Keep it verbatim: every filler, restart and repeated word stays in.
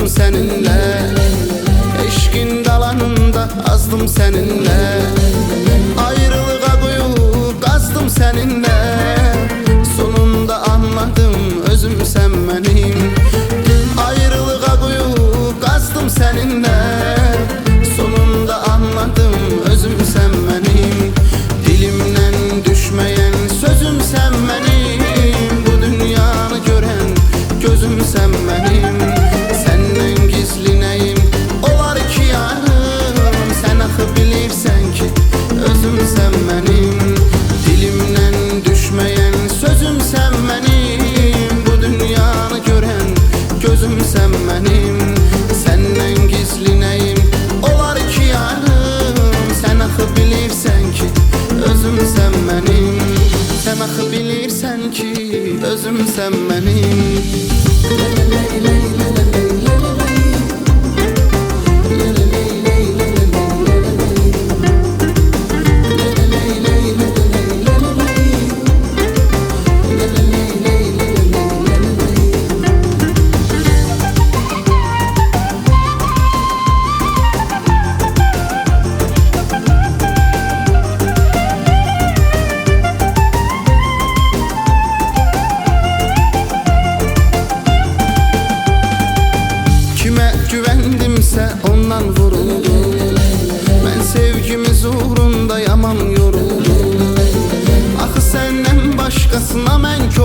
öldüm seninle. Eşkin dalanında azdım seninle. Ayrılığa kuyu kazdım seninle. Sonunda anladım özüm sen benim. Ayrılığa kuyu kazdım seninle. Sonunda anladım özüm sen benim. Dilimden düşmeyen sözüm sen benim. Bu dünyanı gören gözüm sen benim. Senden gizli neyim olar ki yarım. Sen axı bilirsen ki özüm sen benim. Dilimden düşmeyen sözüm sen benim. Bu dünyanı gören gözüm sen benim. Senden gizli neyim olar ki yarım. Sen axı bilirsen ki özüm sen benim. Sen axı bilirsen ki özüm sen benim. Güvendimse ondan vuruldum. Ben sevgimiz uğrunda yaman yoruldum. Axı senden başkasına mən